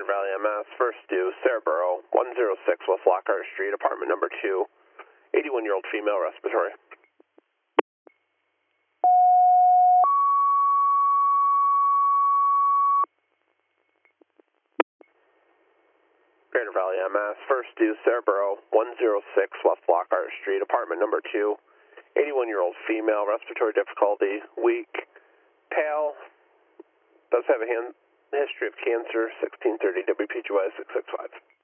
Greater Valley MS, first due, Sarahborough, 106 West Lockhart Street, apartment number 2, 81-year-old female, respiratory. Greater Valley MS, first due, Sarahborough, 106 West Lockhart Street, apartment number 2, 81-year-old female, respiratory difficulty, weak, pale, does have a history of cancer, 1630 WPGY 665.